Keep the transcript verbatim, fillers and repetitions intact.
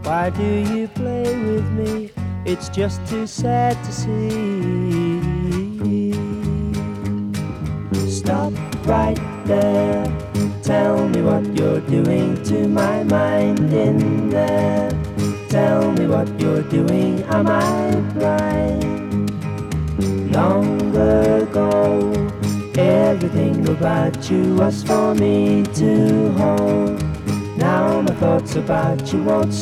Why do you play with me? It's just too sad to see. Stop right there. Tell me what you're doing to my mind in there. Tell me what you're doing, am I blind? Long ago, everything about you was for me to hold. Now my thoughts about you won't